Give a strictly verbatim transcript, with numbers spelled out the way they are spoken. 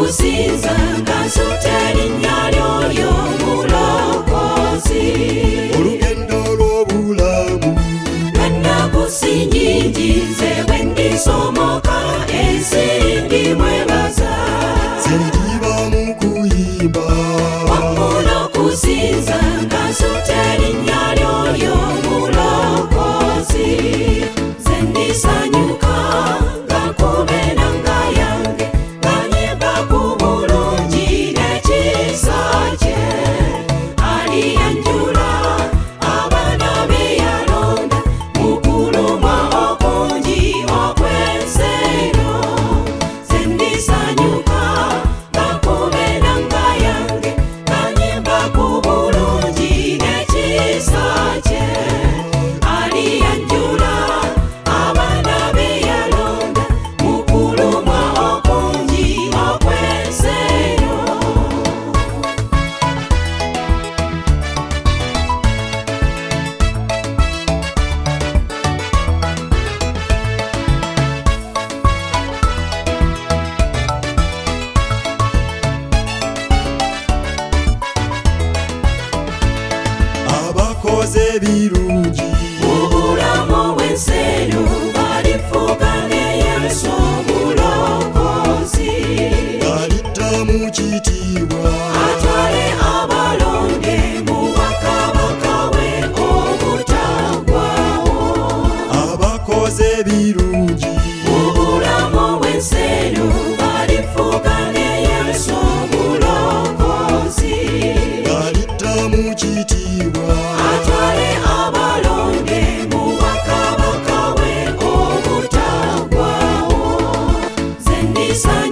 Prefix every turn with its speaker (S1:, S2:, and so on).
S1: kusinza ngasuta erinnya ly'oyo mulokozi.
S2: Olugendo lw'obulamu
S1: lwannakusinyingi nze bwe ndisomoka ensi ndimwebaza.
S2: nze ndiba mu kuyimba
S1: wamula okusinza ngasuta erinnya ly'oyo mulokozi. nze ndisanyuka nga kubeeranga yange nga nyimba ku bulungi n'ekisa kye. aliyanjula abaana be yalonda mu kulumwa okungi okw'ensi eno. nze ndisanyuka nga kubeeranga yange nga nyimba ku bulungi n'ekisa kye. aliyanjula abaana be yalonda mu kulumwa okungi okw'ensi eno.
S2: abakoze ebirungi
S1: obulamu bw'ensi eno balifuuka ne Yesu omulokozi.
S2: alidda mu kitiibwa
S1: atwale abalonde mu bwakabaka bwe obutaggwaawo.
S2: abakoze ebirungi
S1: obulamu bw'ensi eno balifuuka ne Yesu omulokozi.
S2: alidda mu kitiibwa
S1: atwale abalonde mu bwakabaka bwe obutaggwaawo. nze ndisanyuka